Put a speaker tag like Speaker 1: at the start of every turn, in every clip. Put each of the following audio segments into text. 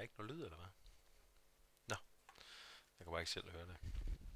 Speaker 1: ikke noget lyd, eller hvad? Nå, jeg kan bare ikke selv høre det.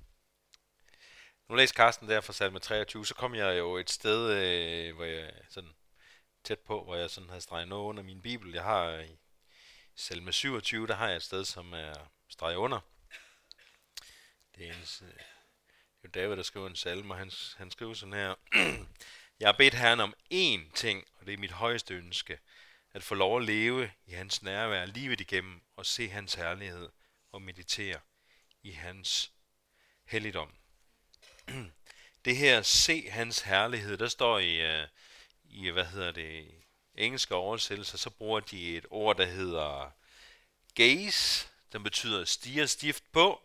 Speaker 1: Nu læste Carsten der fra salme 23, så kom jeg jo et sted, hvor jeg sådan tæt på, hvor jeg sådan havde streget noget under min bibel. Jeg har i salme 27, der har jeg et sted, som er streget under. Det er jo David, der skriver en salme, og han skriver sådan her. Jeg har bedt Herren om én ting, og det er mit højeste ønske, at få lov at leve i hans nærvær livet igennem, og se hans herlighed, og meditere i hans helligdom. Det her, se hans herlighed, der står i engelske oversættelser, så bruger de et ord, der hedder gaze, der betyder stirre stift på,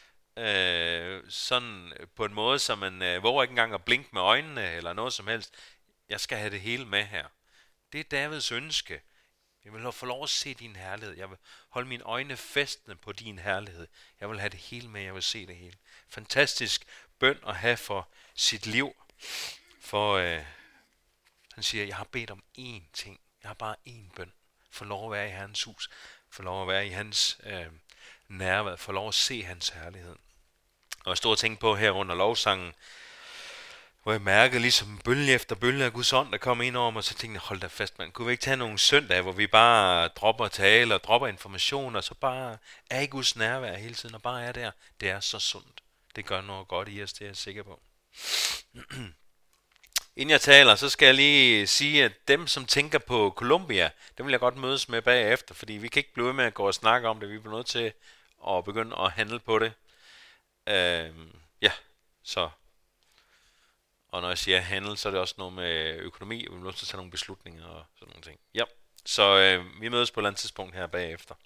Speaker 1: sådan på en måde, så man våger ikke engang at blinke med øjnene, eller noget som helst. Jeg skal have det hele med her. Det er Davids ønske. Jeg vil få lov at se din herlighed. Jeg vil holde mine øjne fæstende på din herlighed. Jeg vil have det hele med. Jeg vil se det hele. Fantastisk bøn at have for sit liv. For han siger, jeg har bedt om én ting. Jeg har bare én bøn. Få lov at være i Herrens hus. Få lov at være i hans nærvær. Få lov at se hans herlighed. Og jeg stod og tænkte på her under lovsangen, hvor jeg mærkede ligesom bølge efter bølge af Guds ånd, der kom ind over mig, og så tænkte jeg, hold da fast, man. Kunne vi ikke tage nogle søndage, hvor vi bare dropper tale og dropper information, og så bare er i Guds nærvær hele tiden, og bare er der. Det er så sundt. Det gør noget godt i os, det er jeg sikker på. Inden jeg taler, så skal jeg lige sige, at dem, som tænker på Colombia, dem vil jeg godt mødes med bagefter, fordi vi kan ikke blive ved med at gå og snakke om det. Vi bliver nødt til at begynde at handle på det. Så... Og når jeg siger handel, så er det også noget med økonomi, og vi bliver nødt til at tage nogle beslutninger og sådan nogle ting. Ja, så vi mødes på et eller andet tidspunkt her bagefter.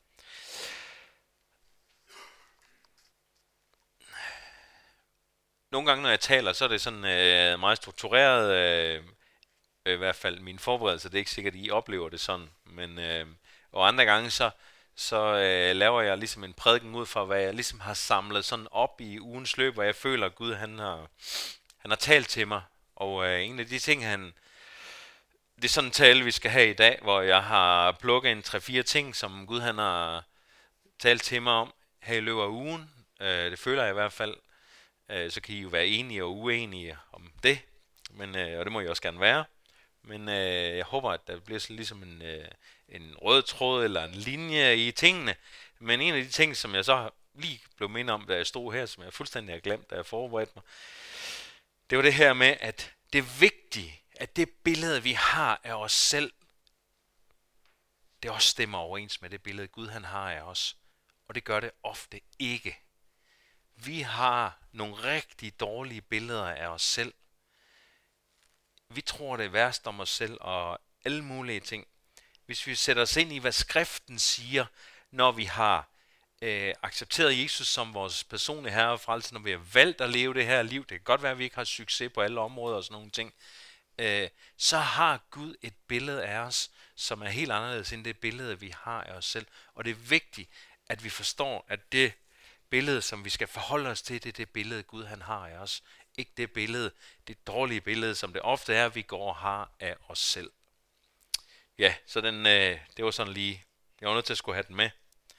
Speaker 1: Nogle gange, når jeg taler, så er det sådan meget struktureret, i hvert fald mine forberedelser. Det er ikke sikkert, at I oplever det sådan, men og andre gange, så laver jeg ligesom en prædiken ud fra, hvad jeg ligesom har samlet sådan op i ugens løb, hvor jeg føler, at Gud han har talt til mig, og en af de ting, det er sådan en tale, vi skal have i dag, hvor jeg har plukket en 3-4 ting, som Gud han har talt til mig om her i løbet af ugen. Det føler jeg i hvert fald. Så kan I jo være enige og uenige om det, men, og det må I også gerne være. Men jeg håber, at der bliver sådan ligesom en rød tråd eller en linje i tingene. Men en af de ting, som jeg så lige blev mindet om, da jeg stod her, som jeg fuldstændig har glemt, da jeg forberedte mig, det var det her med, at det er vigtigt, at det billede, vi har af os selv, det også stemmer overens med det billede, Gud han har af os. Og det gør det ofte ikke. Vi har nogle rigtig dårlige billeder af os selv. Vi tror det er værst om os selv og alle mulige ting. Hvis vi sætter os ind i, hvad skriften siger, når vi har accepteret Jesus som vores personlige herre og frelser, når vi har valgt at leve det her liv, det kan godt være, at vi ikke har succes på alle områder og sådan nogle ting, så har Gud et billede af os, som er helt anderledes end det billede, vi har af os selv. Og det er vigtigt, at vi forstår, at det billede, som vi skal forholde os til, det er det billede, Gud han har af os. Ikke det billede, det dårlige billede, som det ofte er, vi går og har af os selv. Ja, så det var sådan lige, jeg var nødt til at skulle have den med.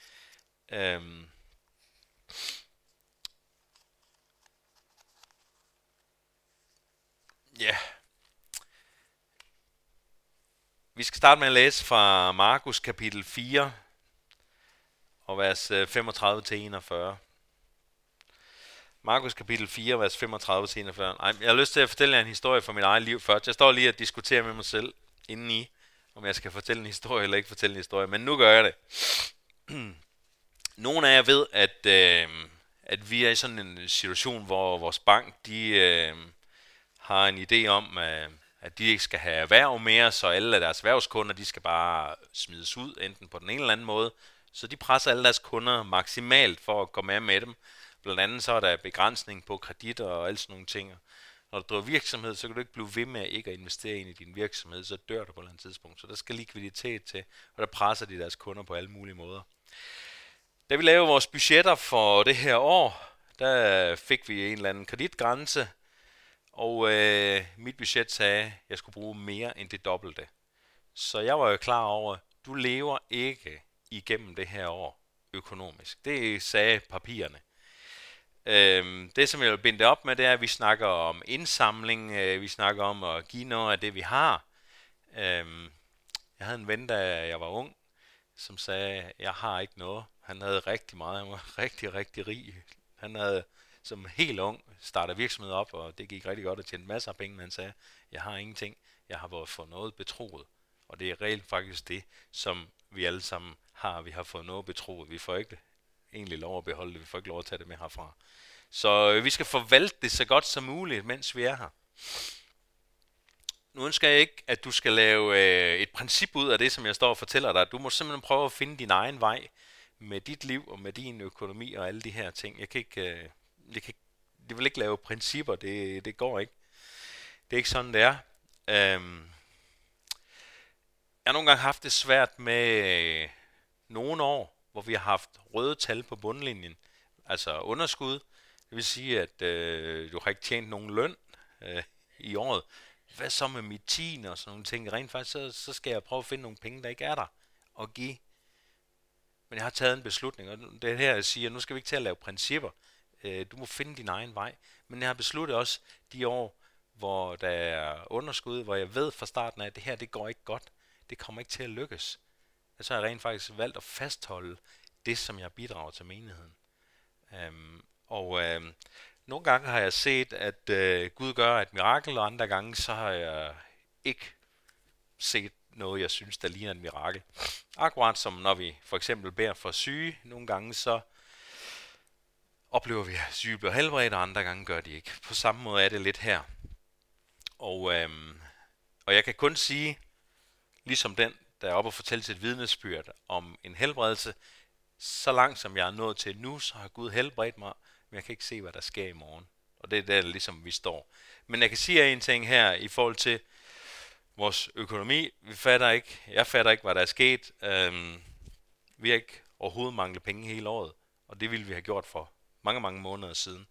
Speaker 1: Vi skal starte med at læse fra Markus kapitel 4 og vers 35 til 41. Markus kapitel 4, vers 35 til 41. Ej, jeg har lyst til at fortælle jer en historie fra mit eget liv først. Jeg står lige og diskuterer med mig selv indeni, om jeg skal fortælle en historie eller ikke fortælle en historie, men nu gør jeg det. Nogle af jer ved, at vi er i sådan en situation, hvor vores bank, de har en idé om, at de ikke skal have erhverv mere, så alle af deres erhvervskunder, de skal bare smides ud, enten på den ene eller anden måde. Så de presser alle deres kunder maksimalt for at komme af med dem. Blandt andet så er der begrænsning på kreditter og alle sådan nogle ting. Når du driver virksomhed, så kan du ikke blive ved med ikke at investere ind i din virksomhed, så dør du på et eller andet tidspunkt. Så der skal likviditet til, og der presser de deres kunder på alle mulige måder. Da vi lavede vores budgetter for det her år, der fik vi en eller anden kreditgrænse, og mit budget sagde, at jeg skulle bruge mere end det dobbelte. Så jeg var jo klar over, at du lever ikke igennem det her år økonomisk. Det sagde papirerne. Det, som jeg vil binde det op med, det er, at vi snakker om indsamling, vi snakker om at give noget af det, vi har. Jeg havde en ven, da jeg var ung, som sagde, jeg har ikke noget. Han havde rigtig meget, han var rigtig, rigtig rig. Han havde som helt ung startet virksomhed op, og det gik rigtig godt og tjente masser af penge, men han sagde, jeg har ingenting, jeg har været for noget betroet. Og det er reelt faktisk det, som vi alle sammen har. Vi har fået noget betroet. Vi får ikke egentlig lov at beholde det, vi får ikke lov at tage det med herfra. Så vi skal forvalte det så godt som muligt, mens vi er her. Nu ønsker jeg ikke, at du skal lave et princip ud af det, som jeg står og fortæller dig. Du må simpelthen prøve at finde din egen vej med dit liv og med din økonomi og alle de her ting. Jeg vil ikke lave principper, det går ikke. Det er ikke sådan, det er. Jeg har nogle gange haft det svært med nogle år, hvor vi har haft røde tal på bundlinjen, altså underskud. Det vil sige, at du har ikke tjent nogen løn i året. Hvad så med mit tin og sådan nogle ting? Rent faktisk, så skal jeg prøve at finde nogle penge, der ikke er der, og give. Men jeg har taget en beslutning, og det er her, jeg siger, nu skal vi ikke til at lave principper. Du må finde din egen vej. Men jeg har besluttet også de år, hvor der er underskud, hvor jeg ved fra starten af, at det her, det går ikke godt. Det kommer ikke til at lykkes. Så har jeg rent faktisk valgt at fastholde det, som jeg bidrager til menigheden. Nogle gange har jeg set, at Gud gør et mirakel, og andre gange så har jeg ikke set noget, jeg synes, der ligner et mirakel. Akkurat som når vi for eksempel beder for syge, nogle gange så oplever vi, at syge bliver helbredt, og andre gange gør de ikke. På samme måde er det lidt her. Og jeg kan kun sige, ligesom den, der er oppe og fortælle sit vidnesbyrd om en helbredelse, så langt som jeg er nået til nu, så har Gud helbredt mig, men jeg kan ikke se, hvad der sker i morgen. Og det er der, ligesom vi står. Men jeg kan sige en ting her i forhold til vores økonomi. Jeg fatter ikke, hvad der er sket. Vi har ikke overhovedet manglet penge hele året, og det ville vi have gjort for mange, mange måneder siden.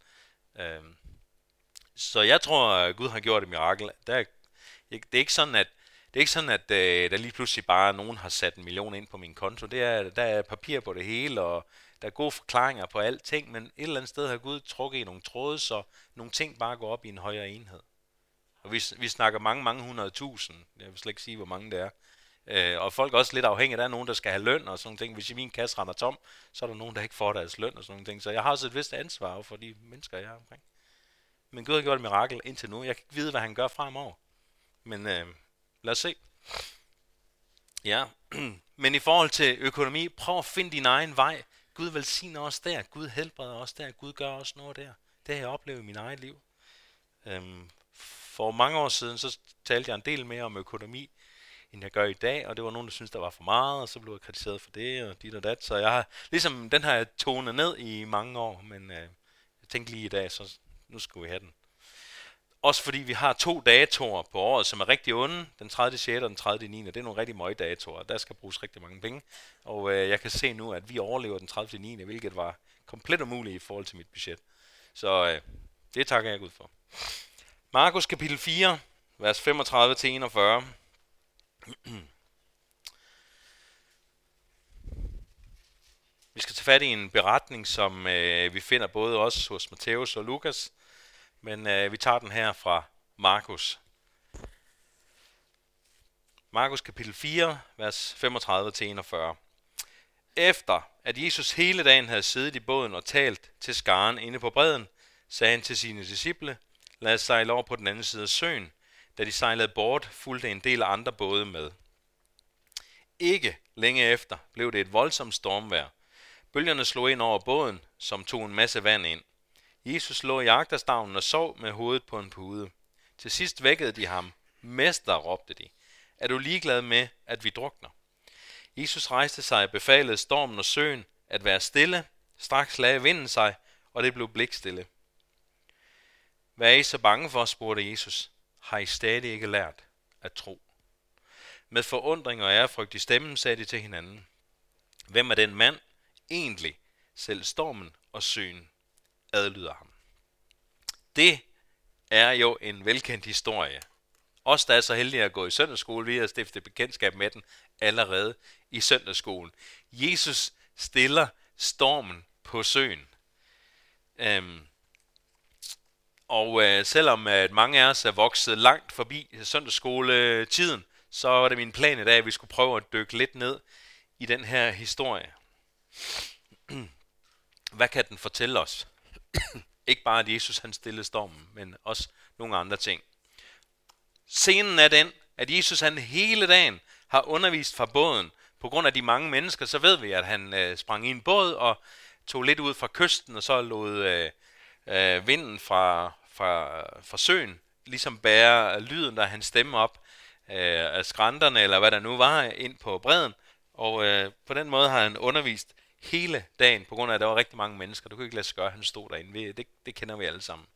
Speaker 1: Så jeg tror, at Gud har gjort et mirakel. Det er ikke sådan, at der lige pludselig bare nogen har sat 1 million ind på min konto. Der er papir på det hele, og der er gode forklaringer på alting, men et eller andet sted har Gud trukket i nogle tråde, så nogle ting bare går op i en højere enhed. Og vi snakker mange 100.000. Jeg vil slet ikke sige, hvor mange det er. Og folk er også lidt afhængige. Der er nogen, der skal have løn og sådan ting. Hvis min kasse render tom, så er der nogen, der ikke får deres løn og sådan ting. Så jeg har også et vist ansvar for de mennesker, jeg er omkring. Men Gud har gjort et mirakel indtil nu. Jeg kan ikke vide, hvad han gør fremover. Men lad os se. Ja, men i forhold til økonomi, prøv at finde din egen vej. Gud velsigner os der. Gud helbreder os der. Gud gør også noget der. Det har jeg oplevet i min eget liv. For mange år siden, så talte jeg en del mere om økonomi, end jeg gør i dag, og det var nogen, der syntes, der var for meget, og så blev jeg kritiseret for det, og dit og dat. Så jeg har, ligesom den har jeg tonet ned i mange år, men jeg tænkte lige i dag, så nu skal vi have den. Også fordi vi har 2 datoer på året, som er rigtig onde, den 30.6. og den 30.9. Det er nogle rigtig møge datoer, der skal bruges rigtig mange penge. Og jeg kan se nu, at vi overlever den 30.9., hvilket var komplet umuligt i forhold til mit budget. Så det takker jeg Gud for. Markus kapitel 4, vers 35-41. Vi skal tage fat i en beretning, som vi finder både også hos Matthæus og Lukas, men vi tager den her fra Markus. Markus kapitel 4, vers 35-41. Efter at Jesus hele dagen havde siddet i båden og talt til skaren inde på bredden, sagde han til sine disciple: lad os sejle over på den anden side af søen. Da de sejlede bort, fulgte en del andre både med. Ikke længe efter blev det et voldsomt stormvejr. Bølgerne slog ind over båden, som tog en masse vand ind. Jesus lå i agterstavnen og sov med hovedet på en pude. Til sidst vækkede de ham. Mester, råbte de. Er du ligeglad med, at vi drukner? Jesus rejste sig og befalede stormen og søen at være stille. Straks lagde vinden sig, og det blev blikstille. Hvad er I så bange for, spurgte Jesus. Har I stadig ikke lært at tro? Med forundring og ærefrygt i stemmen sagde de til hinanden: hvem er den mand? Egentlig selv stormen og søen adlyder ham. Det er jo en velkendt historie. Os, der er så heldige at gå i søndagsskole, vi har stiftet bekendtskab med den allerede i søndagsskolen. Jesus stiller stormen på søen. Selvom at mange af os er vokset langt forbi søndagsskoletiden, så var det min plan i dag, at vi skulle prøve at dykke lidt ned i den her historie. Hvad kan den fortælle os? Ikke bare, at Jesus han stillede stormen, men også nogle andre ting. Scenen er den, at Jesus han hele dagen har undervist fra båden. På grund af de mange mennesker, så ved vi, at han sprang i en båd og tog lidt ud fra kysten, og så lod vinden fra søen ligesom bære lyden, der han stemme op af skrænterne, eller hvad der nu var, ind på bredden. Og på den måde har han undervist hele dagen, på grund af, at der var rigtig mange mennesker. Du kunne ikke lade sig gøre, at han stod derinde. Det kender vi alle sammen.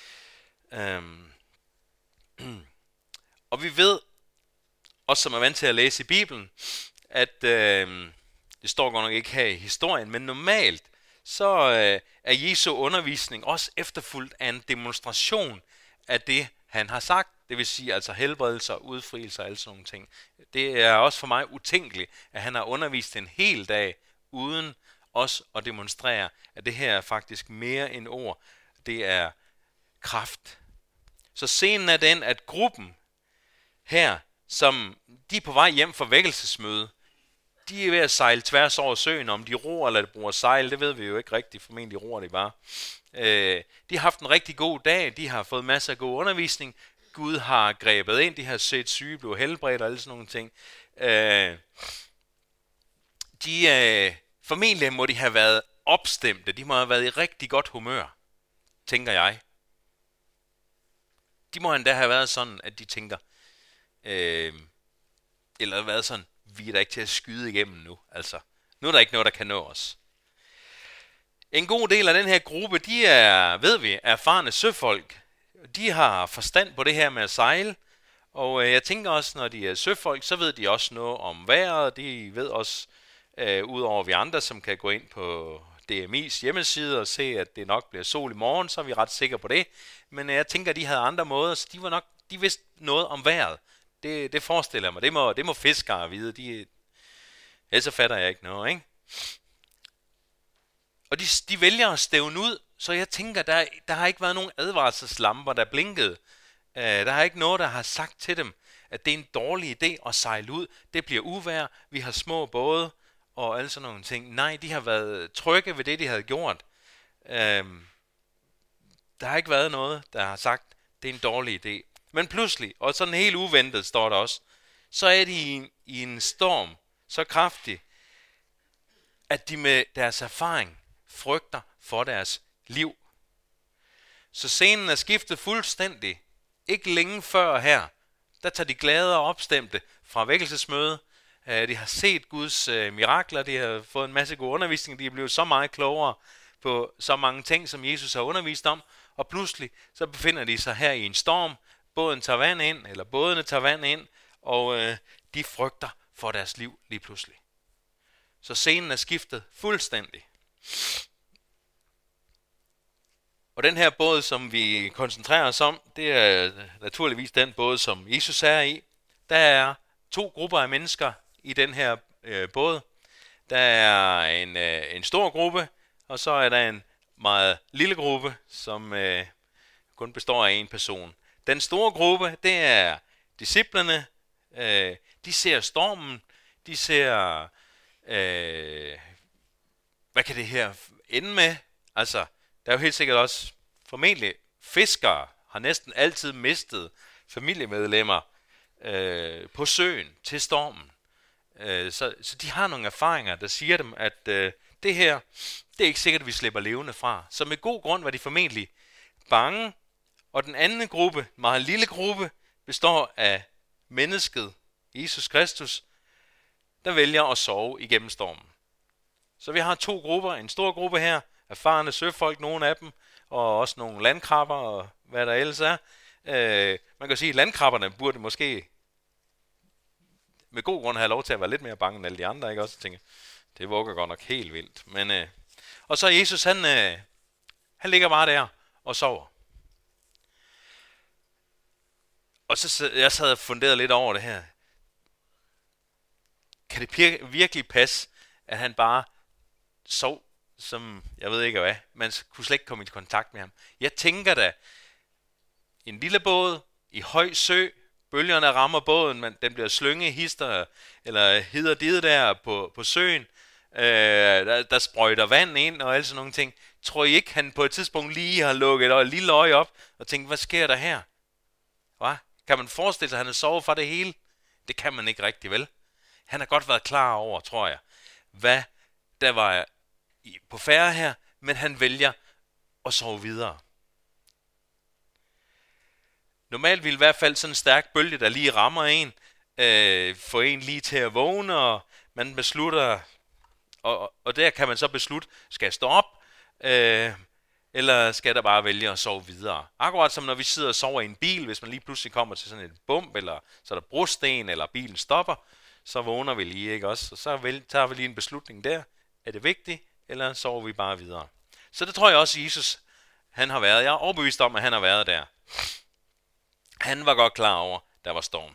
Speaker 1: Og vi ved, også som er vant til at læse i Bibelen, at det står godt nok ikke her i historien, men normalt så er Jesu undervisning også efterfulgt af en demonstration af det, han har sagt. Det vil sige altså helbredelser, udfrielser og alle sådan nogle ting. Det er også for mig utænkeligt, at han har undervist en hel dag, uden også at demonstrere, at det her er faktisk mere end ord. Det er kraft. Så scenen er den, at gruppen her, som de er på vej hjem fra vækkelsesmøde, de er ved at sejle tværs over søen. Om de ror eller de bruger sejl, det ved vi jo ikke rigtigt. Formentlig ror de bare. De har haft en rigtig god dag. De har fået masser af god undervisning. Gud har grebet ind. De har set syge blive helbredt og alle sådan nogle ting. Formentlig må de have været opstemte. De må have været i rigtig godt humør, tænker jeg. De må endda have været sådan, at de tænker, eller været sådan, vi er da ikke til at skyde igennem nu. Altså, nu er der ikke noget, der kan nå os. En god del af den her gruppe, de er, ved vi, erfarne søfolk. De har forstand på det her med at sejle. Og jeg tænker også, når de er søfolk, så ved de også noget om vejret. De ved også, udover vi andre, som kan gå ind på DMI's hjemmeside og se, at det nok bliver sol i morgen, så er vi ret sikre på det. Men jeg tænker, at de havde andre måder, så de vidste noget om vejret. Det forestiller jeg mig. Det må fiskere vide. Ellers så fatter jeg ikke noget, ikke? Og de vælger at stævne ud, så jeg tænker, der har ikke været nogen advarselslamper, der blinkede. Der har ikke noget, der har sagt til dem, at det er en dårlig idé at sejle ud. Det bliver uvejr, vi har små både og alle sådan nogle ting. Nej, de har været trygge ved det, de havde gjort. Der har ikke været noget, der har sagt, det er en dårlig idé. Men pludselig, og sådan helt uventet står der også, så er de i en storm så kraftig, at de med deres erfaring frygter for deres liv. Så scenen er skiftet fuldstændig. Ikke længe før her, der tager de glade og opstemte fra vækkelsesmøde. De har set Guds mirakler, de har fået en masse god undervisning, de er blevet så meget klogere på så mange ting, som Jesus har undervist om, og pludselig så befinder de sig her i en storm. Bådene tager vand ind, og de frygter for deres liv lige pludselig. Så scenen er skiftet fuldstændig. Og den her båd, som vi koncentrerer os om, det er naturligvis den båd, som Jesus er i. Der er 2 grupper af mennesker i den her båd. Der er en stor gruppe, og så er der en meget lille gruppe, som kun består af en person. Den store gruppe, det er disciplerne. De ser stormen. De ser, hvad kan det her ende med? Altså, der er jo helt sikkert også formentlig fiskere har næsten altid mistet familiemedlemmer på søen til stormen. Så de har nogle erfaringer, der siger dem, at det her, det er ikke sikkert, at vi slipper levende fra. Så med god grund var de formentlig bange. Og den anden gruppe, meget lille gruppe, består af mennesket, Jesus Kristus, der vælger at sove igennem stormen. Så vi har 2 grupper, en stor gruppe her, erfarne søfolk, nogle af dem, og også nogle landkrabber, og hvad der ellers er. Man kan sige, at landkrabberne burde måske med god grund have lov til at være lidt mere bange end alle de andre, ikke? Også tænke, det vugger godt nok helt vildt. Men, og så Jesus, han ligger bare der og sover. Og så jeg sad og funderede lidt over det her. kan det virkelig passe, at han bare sov, som jeg ved ikke hvad, man kunne slet ikke komme i kontakt med ham. Jeg tænker da, en lille båd i høj sø, bølgerne rammer båden, men den bliver slynget hister, eller hider dit der på søen, der sprøjter vand ind og alle sådan nogle ting. Tror I ikke, han på et tidspunkt lige har lukket et lille øje op og tænkt, hvad sker der her? Hva? Kan man forestille sig, at han er sovet fra det hele? Det kan man ikke rigtig, vel? Han har godt været klar over, tror jeg, hvad der var på færre her, men han vælger at sove videre. Normalt vil i hvert fald sådan en stærk bølge, der lige rammer en, få en lige til at vågne, og man beslutter, og der kan man så beslutte, skal jeg stå op, eller skal der bare vælge at sove videre. Akkurat som når vi sidder og sover i en bil, hvis man lige pludselig kommer til sådan en bump, eller så er der brosten, eller bilen stopper, så vågner vi lige, ikke også? Og så tager vi lige en beslutning der. Er det vigtigt, eller sover vi bare videre? Så det tror jeg også, Jesus han har været. Jeg er overbevist om, at han har været der. Han var godt klar over, der var storm.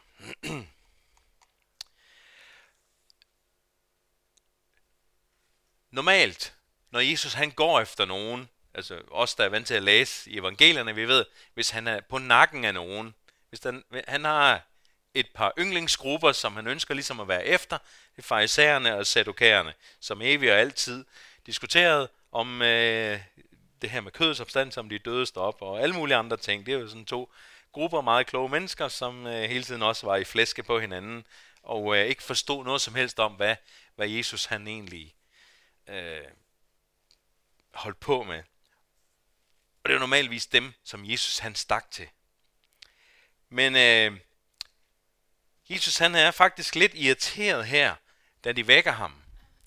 Speaker 1: Normalt, når Jesus han går efter nogen, altså os der er vant til at læse i evangelierne, vi ved, hvis han er på nakken af nogen, hvis han har et par yndlingsgrupper, som han ønsker ligesom at være efter, det er farisæerne og saddukæerne, som evigt og altid diskuterede om det her med kødets opstandelse, om de døde står op, og alle mulige andre ting. Det er jo sådan to grupper af meget kloge mennesker, som hele tiden også var i flæske på hinanden, og ikke forstod noget som helst om, hvad Jesus han egentlig holdt på med. Og det er normalvis dem, som Jesus han stak til. Men Jesus han er faktisk lidt irriteret her, da de vækker ham.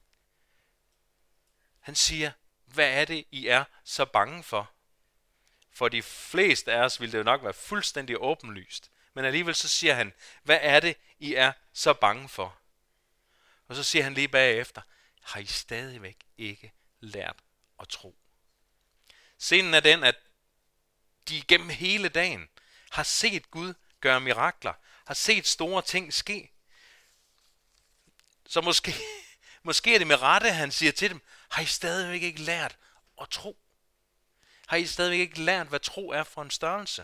Speaker 1: Han siger, hvad er det, I er så bange for? For de fleste af os ville det jo nok være fuldstændig åbenlyst. Men alligevel så siger han, hvad er det, I er så bange for? Og så siger han lige bagefter, har I stadigvæk ikke lært at tro? Scenen er den, at de gennem hele dagen har set Gud gøre mirakler, har set store ting ske. Så måske er det med rette, han siger til dem, har I stadigvæk ikke lært at tro? Har I stadigvæk ikke lært, hvad tro er for en størrelse?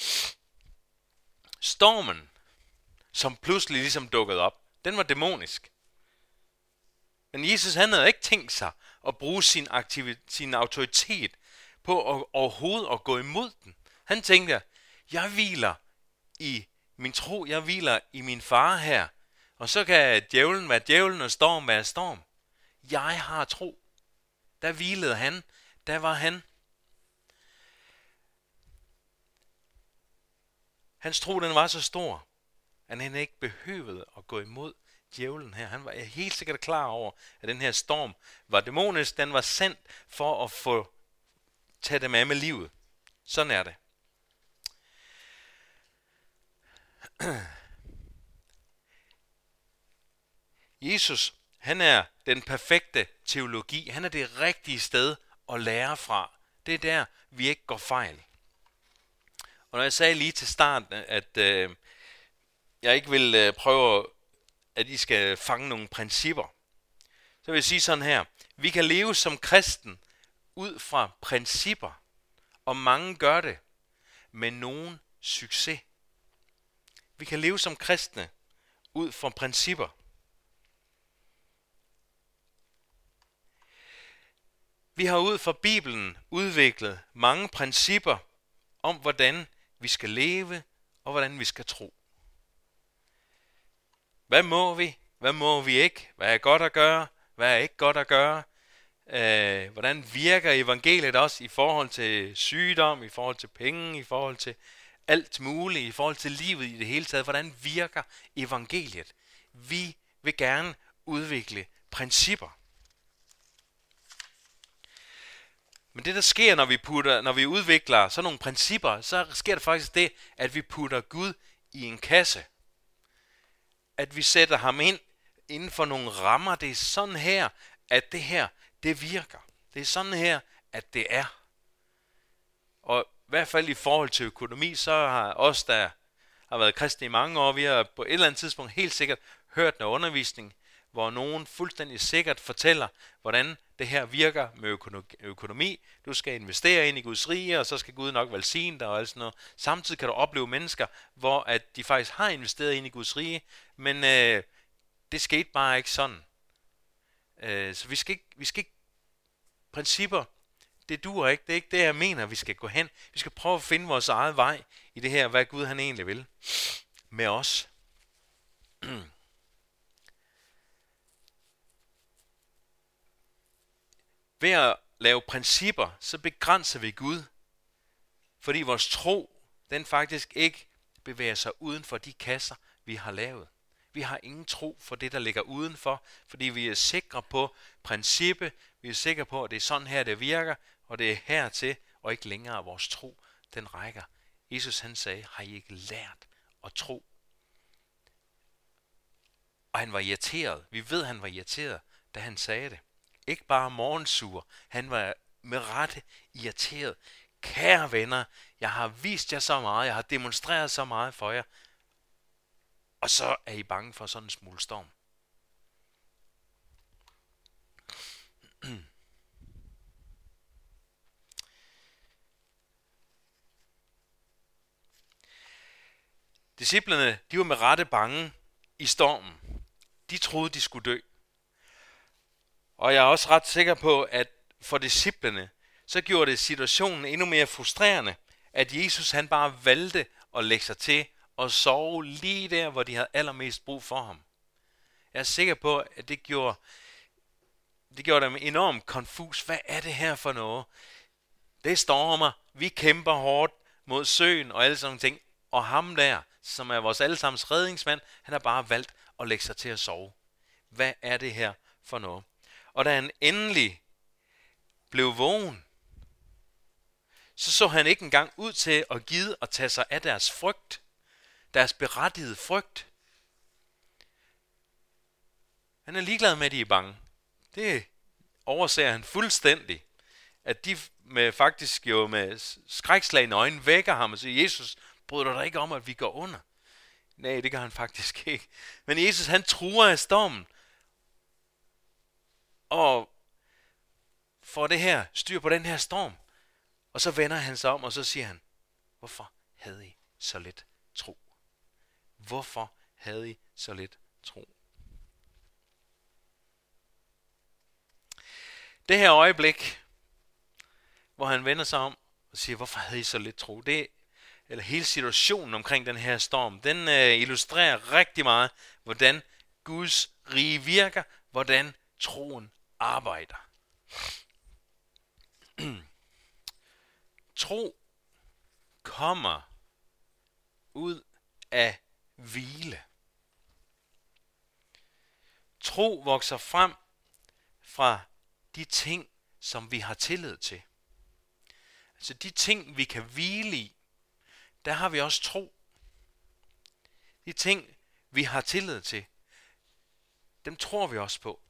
Speaker 1: Stormen, som pludselig ligesom dukkede op, den var dæmonisk. Men Jesus han havde ikke tænkt sig at bruge sin autoritet på overhovedet at gå imod den. Han tænkte, jeg hviler i min tro, jeg hviler i min far her, og så kan djævlen være djævlen og storm være storm. Jeg har tro. Der hvilede han, der var han. Hans tro, den var så stor, at han ikke behøvede at gå imod djævlen her. Han var helt sikkert klar over, at den her storm var dæmonisk. Den var sendt for at tage dem af med livet. Sådan er det. Jesus, han er den perfekte teologi. Han er det rigtige sted at lære fra. Det er der, vi ikke går fejl. Og når jeg sagde lige til starten, at jeg ikke vil prøve, at I skal fange nogle principper, så vil jeg sige sådan her. Vi kan leve som kristen ud fra principper, og mange gør det med nogen succes. Vi kan leve som kristne ud fra principper. Vi har ud fra Bibelen udviklet mange principper om, hvordan vi skal leve og hvordan vi skal tro. Hvad må vi? Hvad må vi ikke? Hvad er godt at gøre? Hvad er ikke godt at gøre? Hvordan virker evangeliet også i forhold til sygdom, i forhold til penge, i forhold til alt muligt, i forhold til livet i det hele taget? Hvordan virker evangeliet? Vi vil gerne udvikle principper. Men det der sker, når vi udvikler sådan nogle principper, så sker der faktisk det, at vi putter Gud i en kasse. At vi sætter ham ind inden for nogle rammer. Det er sådan her, at det her, det virker. Det er sådan her, at det er. Og i hvert fald i forhold til økonomi, så har os, der har været kristne i mange år, vi har på et eller andet tidspunkt helt sikkert hørt noget undervisning, hvor nogen fuldstændig sikkert fortæller, hvordan det her virker med økonomi. Du skal investere ind i Guds rige, og så skal Gud nok velsigne dig og alt sådan noget. Samtidig kan du opleve mennesker, hvor at de faktisk har investeret ind i Guds rige, men det skete bare ikke sådan. Så vi skal ikke principper, det duer ikke. Det er ikke det, jeg mener, vi skal gå hen. Vi skal prøve at finde vores eget vej i det her, hvad Gud han egentlig vil med os. Ved at lave principper, så begrænser vi Gud, fordi vores tro, den faktisk ikke bevæger sig uden for de kasser, vi har lavet. Vi har ingen tro for det, der ligger udenfor, fordi vi er sikre på princippet, vi er sikre på, at det er sådan her, det virker, og det er hertil, og ikke længere vores tro, den rækker. Jesus han sagde, har I ikke lært at tro? Og han var irriteret. Vi ved, han var irriteret, da han sagde det. Ikke bare morgensur. Han var med rette irriteret. Kære venner, jeg har vist jer så meget, jeg har demonstreret så meget for jer, og så er I bange for sådan en smule storm. Disciplerne, de var med rette bange i stormen. De troede, de skulle dø. Og jeg er også ret sikker på, at for disciplene, så gjorde det situationen endnu mere frustrerende, at Jesus han bare valgte at lægge sig til og sove lige der, hvor de havde allermest brug for ham. Jeg er sikker på, at det gjorde dem enormt konfus. Hvad er det her for noget? Det stormer, vi kæmper hårdt mod søen og alle sådan nogle ting. Og ham der, som er vores allesammens redningsmand, han har bare valgt at lægge sig til at sove. Hvad er det her for noget? Og da han endelig blev vågen, så han ikke engang ud til at gide at tage sig af deres frygt. Deres berettigede frygt. Han er ligeglad med, at de er bange. Det overser han fuldstændig. At de faktisk jo med skrækslagne øjne vækker ham og siger, Jesus, bryder du dig ikke om, at vi går under? Nej, det gør han faktisk ikke. Men Jesus, han truer af stormen. Og får det her styr på den her storm. Og så vender han sig om, og så siger han, hvorfor havde I så lidt tro? Hvorfor havde I så lidt tro? Det her øjeblik, hvor han vender sig om og siger, hvorfor havde I så lidt tro? Eller hele situationen omkring den her storm, den illustrerer rigtig meget, hvordan Guds rige virker, hvordan troen arbejder. Tro kommer ud af hvile. Tro vokser frem fra de ting, som vi har tillid til. Altså de ting, vi kan hvile i, der har vi også tro. De ting, vi har tillid til, dem tror vi også på.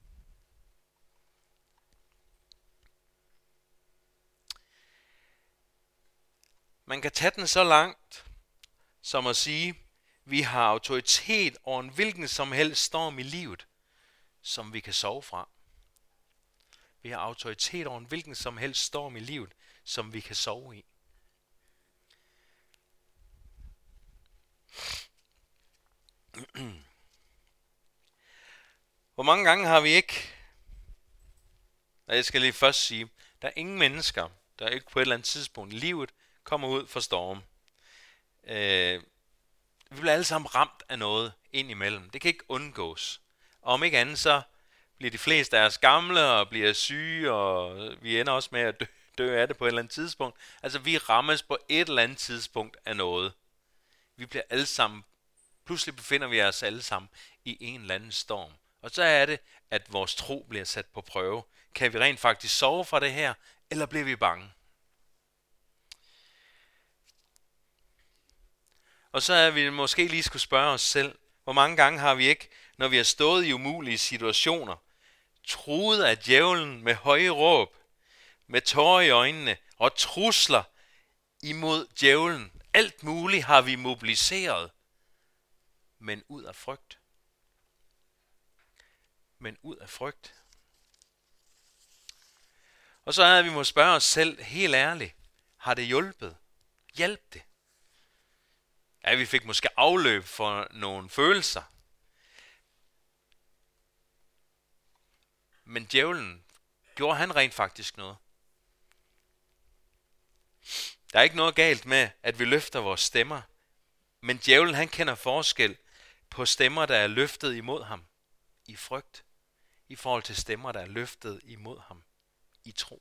Speaker 1: Man kan tage den så langt, som at sige, vi har autoritet over en hvilken som helst storm i livet, som vi kan sove fra. Vi har autoritet over en hvilken som helst storm i livet, som vi kan sove i. Hvor mange gange har vi ikke, og jeg skal lige først sige, der er ingen mennesker, der ikke på et eller andet tidspunkt i livet kommer ud for storm. Vi bliver alle sammen ramt af noget indimellem. Det kan ikke undgås. Og om ikke andet, så bliver de fleste af os gamle og bliver syge, og vi ender også med at dø af det på et eller andet tidspunkt. Altså vi rammes på et eller andet tidspunkt af noget. Vi bliver alle sammen, pludselig befinder vi os alle sammen i en eller anden storm. Og så er det, at vores tro bliver sat på prøve. Kan vi rent faktisk sove fra det her, eller bliver vi bange? Og så er vi måske lige skulle spørge os selv, hvor mange gange har vi ikke, når vi har stået i umulige situationer, truet af djævlen med høje råb, med tårer i øjnene og trusler imod djævlen. Alt muligt har vi mobiliseret, men ud af frygt. men ud af frygt. Og så er vi må spørge os selv helt ærligt, har det hjulpet? Hjælp det? Ja, vi fik måske afløb for nogle følelser. Men djævlen, gjorde han rent faktisk noget? Der er ikke noget galt med, at vi løfter vores stemmer. Men djævlen, han kender forskel på stemmer, der er løftet imod ham i frygt, i forhold til stemmer, der er løftet imod ham i tro.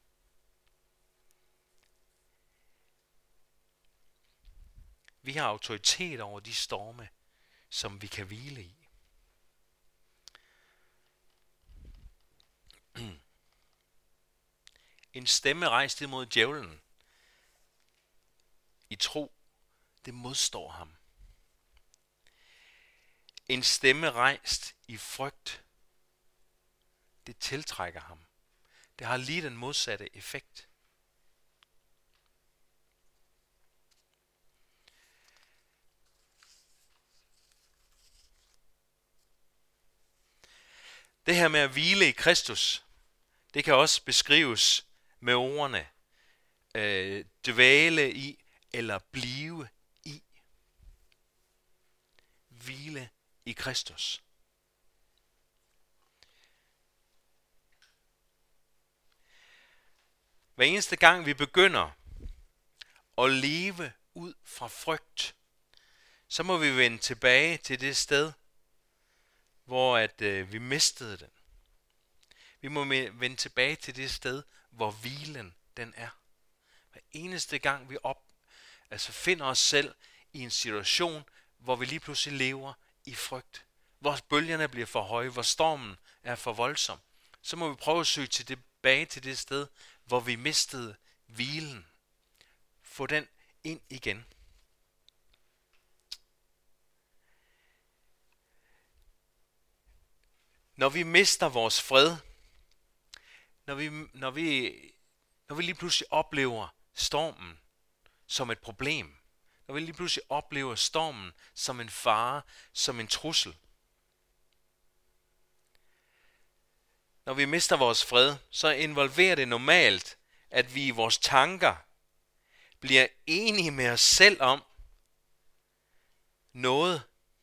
Speaker 1: Vi har autoritet over de storme, som vi kan hvile i. En stemme rejst imod djævlen i tro, det modstår ham. En stemme rejst i frygt, det tiltrækker ham. Det har lige den modsatte effekt. Det her med at hvile i Kristus, det kan også beskrives med ordene dvæle i eller blive i. Hvile i Kristus. Hver eneste gang vi begynder at leve ud fra frygt, så må vi vende tilbage til det sted, hvor vi mistede den. Vi må vende tilbage til det sted, hvor hvilen den er. Hver eneste gang vi finder os selv i en situation, hvor vi lige pludselig lever i frygt, hvor bølgerne bliver for høje, hvor stormen er for voldsom, så må vi prøve at søge tilbage til det sted, hvor vi mistede hvilen. Få den ind igen. Når vi mister vores fred, når vi lige pludselig oplever stormen som et problem, når vi lige pludselig oplever stormen som en fare, som en trussel, når vi mister vores fred, så involverer det normalt, at vi i vores tanker bliver enige med os selv om noget,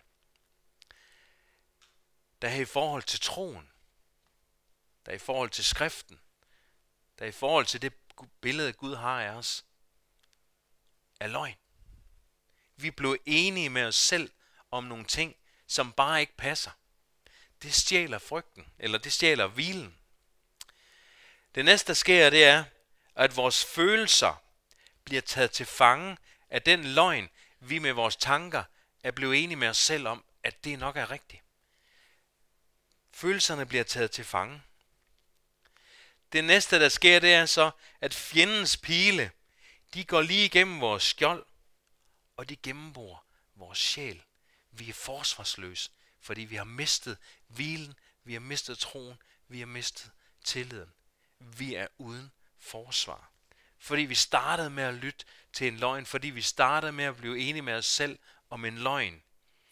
Speaker 1: der er i forhold til troen, der er i forhold til skriften, der er i forhold til det billede, Gud har af os, er løgn. Vi blev enige med os selv om nogle ting, som bare ikke passer. Det stjæler frygten, eller det stjæler hvilen. Det næste, der sker, det er, at vores følelser bliver taget til fange af den løgn, vi med vores tanker er blevet enige med os selv om, at det nok er rigtigt. Følelserne bliver taget til fange. Det næste, der sker, det er så, at fjendens pile, de går lige igennem vores skjold, og de gennemborer vores sjæl. Vi er forsvarsløse, fordi vi har mistet hvilen, vi har mistet troen, vi har mistet tilliden. Vi er uden forsvar. Fordi vi startede med at lytte til en løgn, fordi vi startede med at blive enige med os selv om en løgn.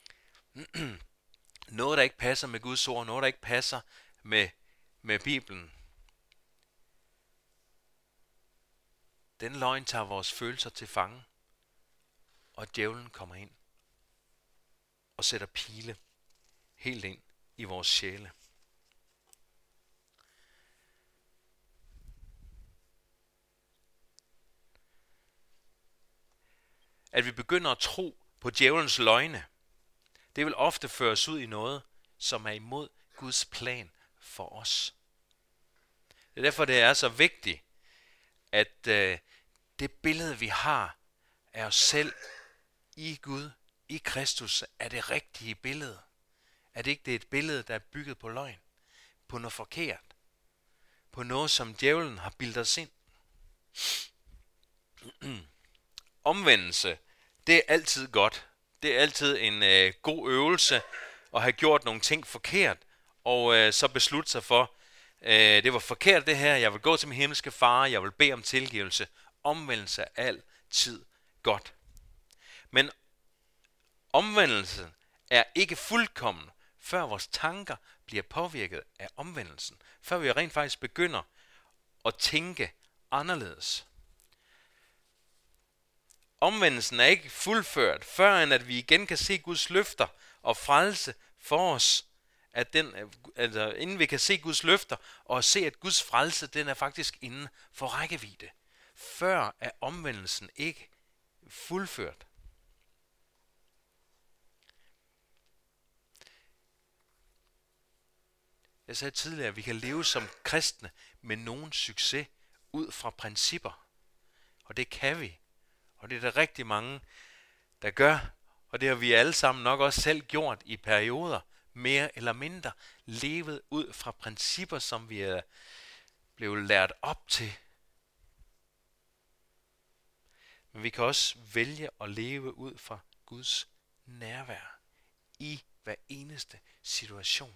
Speaker 1: Noget, der ikke passer med Guds ord, noget, der ikke passer med Bibelen. Den løgn tager vores følelser til fange, og djævlen kommer ind og sætter pile helt ind i vores sjæle. At vi begynder at tro på djævelens løgne, det vil ofte føre os ud i noget, som er imod Guds plan for os. Det er derfor, det er så vigtigt, at det billede, vi har af os selv i Gud, i Kristus, er det rigtige billede. At det ikke er et billede, der er bygget på løgn, på noget forkert, på noget, som djævlen har bildet os ind. Omvendelse, det er altid godt. Det er altid en god øvelse at have gjort nogle ting forkert, og så beslutte sig for, det var forkert det her, jeg vil gå til min himmelske far, jeg vil bede om tilgivelse. Omvendelse er altid godt. Men omvendelsen er ikke fuldkommen, før vores tanker bliver påvirket af omvendelsen. Før vi rent faktisk begynder at tænke anderledes. Omvendelsen er ikke fuldført, før end at vi igen kan se Guds løfter og frelse for os. Inden vi kan se Guds løfter og se, at Guds frelse, den er faktisk inden for rækkevidde. Før er omvendelsen ikke fuldført. Jeg sagde tidligere, at vi kan leve som kristne med nogen succes ud fra principper. Og det kan vi. Og det er der rigtig mange, der gør. Og det har vi alle sammen nok også selv gjort i perioder, mere eller mindre, levet ud fra principper, som vi er blevet lært op til. Men vi kan også vælge at leve ud fra Guds nærvær i hver eneste situation.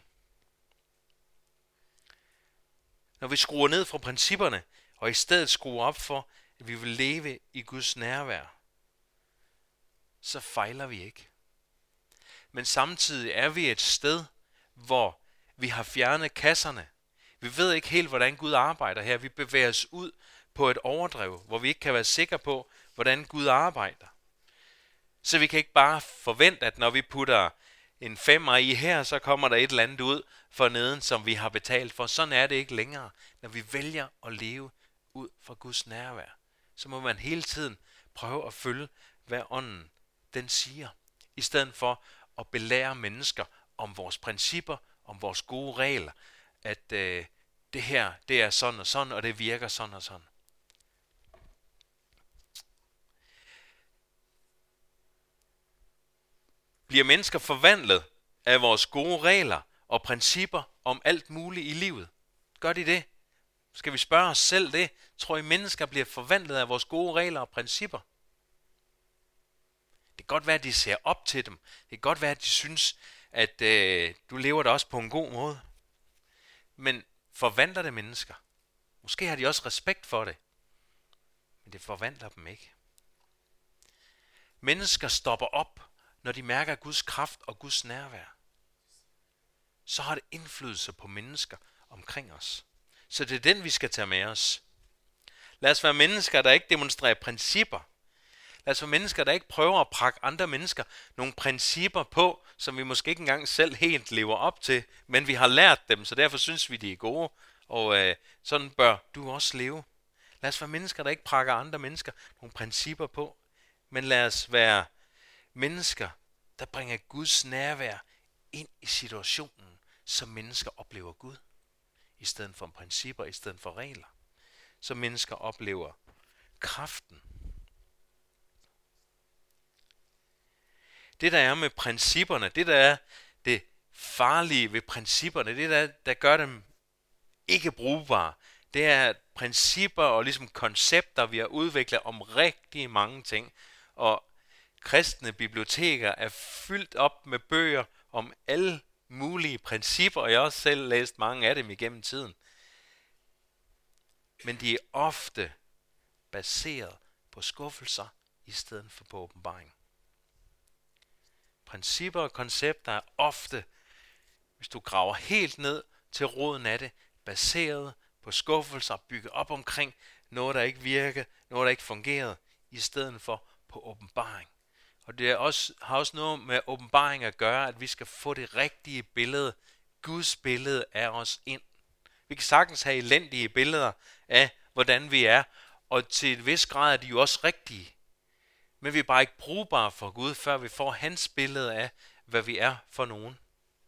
Speaker 1: Når vi skruer ned fra principperne, og i stedet skruer op for, at vi vil leve i Guds nærvær, så fejler vi ikke. Men samtidig er vi et sted, hvor vi har fjernet kasserne. Vi ved ikke helt, hvordan Gud arbejder her. Vi bevæger os ud på et overdrev, hvor vi ikke kan være sikre på, hvordan Gud arbejder. Så vi kan ikke bare forvente, at når vi putter en 5'er i her, så kommer der et eller andet ud for neden, som vi har betalt for. Sådan er det ikke længere. Når vi vælger at leve ud fra Guds nærvær, så må man hele tiden prøve at følge, hvad ånden den siger. I stedet for at belære mennesker om vores principper, om vores gode regler, at det her, det er sådan og sådan, og det virker sådan og sådan. Bliver mennesker forvandlet af vores gode regler og principper om alt muligt i livet? Gør de det? Skal vi spørge os selv det? Tror I, mennesker bliver forvandlet af vores gode regler og principper? Det kan godt være, at de ser op til dem. Det kan godt være, at de synes, at du lever da også på en god måde. Men forvandler det mennesker? Måske har de også respekt for det. Men det forvandler dem ikke. Mennesker stopper op, når de mærker Guds kraft og Guds nærvær. Så har det indflydelse på mennesker omkring os. Så det er den, vi skal tage med os. Lad os være mennesker, der ikke demonstrerer principper. Lad os være mennesker, der ikke prøver at prakke andre mennesker nogle principper på, som vi måske ikke engang selv helt lever op til, men vi har lært dem, så derfor synes vi, de er gode, og sådan bør du også leve. Lad os være mennesker, der ikke prakker andre mennesker nogle principper på, men lad os være mennesker, der bringer Guds nærvær ind i situationen, så mennesker oplever Gud, i stedet for principper, i stedet for regler. Så mennesker oplever kraften. Det der er med principperne, det der er det farlige ved principperne, det der gør dem ikke brugbare, det er principper og ligesom koncepter, vi har udviklet om rigtig mange ting. Og kristne biblioteker er fyldt op med bøger om alle mulige principper, og jeg har også selv læst mange af dem igennem tiden. Men de er ofte baseret på skuffelser i stedet for på åbenbaring. Principper og koncepter er ofte, hvis du graver helt ned til roden af det, baseret på skuffelser, bygget op omkring noget, der ikke virkede, noget, der ikke fungerede, i stedet for på åbenbaring. Og det har også noget med åbenbaring at gøre, at vi skal få det rigtige billede, Guds billede af os ind. Vi kan sagtens have elendige billeder af, hvordan vi er, og til et vis grad er de jo også rigtige. Men vi er bare ikke brugbare for Gud, før vi får hans billede af, hvad vi er for nogen.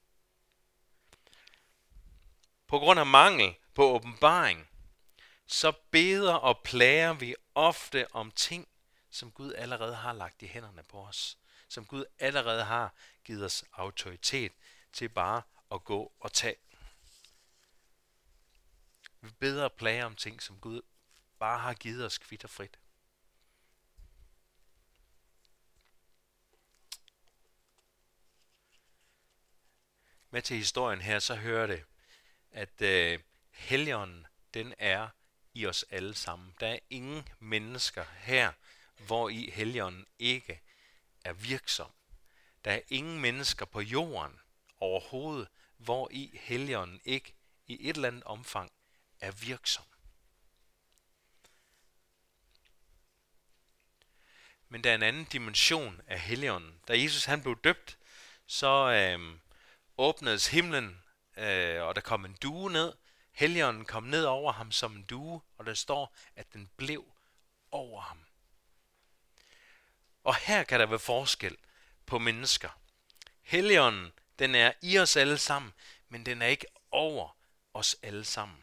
Speaker 1: På grund af mangel på åbenbaring, så beder og plager vi ofte om ting, som Gud allerede har lagt i hænderne på os. Som Gud allerede har givet os autoritet til bare at gå og tage. Vi beder og plager om ting, som Gud bare har givet os kvit og frit. Med til historien her, så hører det, at Helligånden, den er i os alle sammen. Der er ingen mennesker her, hvor i Helligånden ikke er virksom. Der er ingen mennesker på jorden overhovedet, hvor i Helligånden ikke i et eller andet omfang er virksom. Men der er en anden dimension af Helligånden. Da Jesus han blev døbt, så åbnedes himlen, og der kom en due ned. Helligånden kom ned over ham som en due, og der står, at den blev over ham. Og her kan der være forskel på mennesker. Helligånden, den er i os alle sammen, men den er ikke over os alle sammen.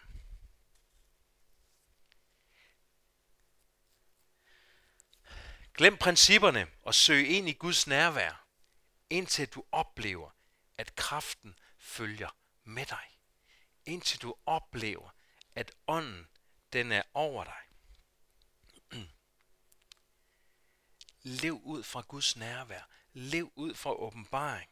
Speaker 1: Glem principperne og søg ind i Guds nærvær, indtil du oplever, at kraften følger med dig. Indtil du oplever, at ånden, den er over dig. Lev ud fra Guds nærvær. Lev ud fra åbenbaring.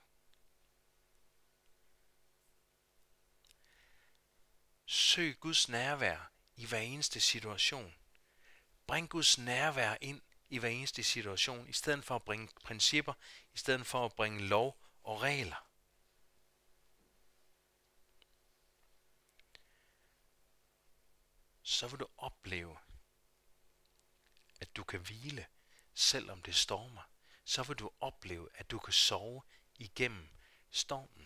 Speaker 1: Søg Guds nærvær i hver eneste situation. Bring Guds nærvær ind i hver eneste situation, i stedet for at bringe principper, i stedet for at bringe lov og regler. Så vil du opleve, at du kan hvile, selvom det stormer. Så vil du opleve, at du kan sove igennem stormen.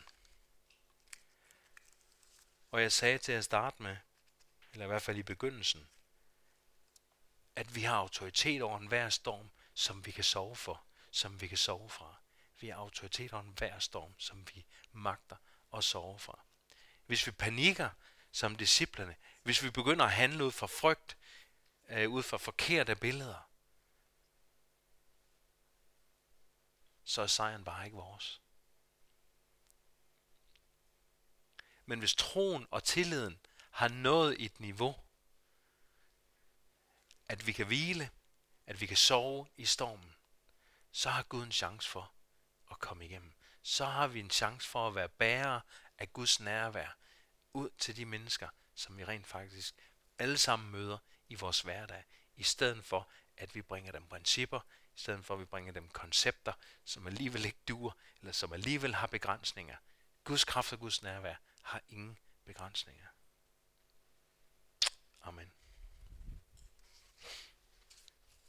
Speaker 1: Og jeg sagde til at starte med, eller i hvert fald i begyndelsen, at vi har autoritet over enhver storm, som vi kan sove for, som vi kan sove fra. Vi har autoritet over enhver storm, som vi magter at sove fra. Hvis vi panikker som disciplerne, hvis vi begynder at handle ud fra frygt, ud fra forkerte billeder, så er sejren bare ikke vores. Men hvis troen og tilliden har nået et niveau, at vi kan hvile, at vi kan sove i stormen, så har Gud en chance for at komme igennem. Så har vi en chance for at være bærere af Guds nærvær ud til de mennesker, som vi rent faktisk alle sammen møder i vores hverdag, i stedet for at vi bringer dem principper, i stedet for at vi bringer dem koncepter, som alligevel ikke duer, eller som alligevel har begrænsninger. Guds kraft og Guds nærvær har ingen begrænsninger. Amen.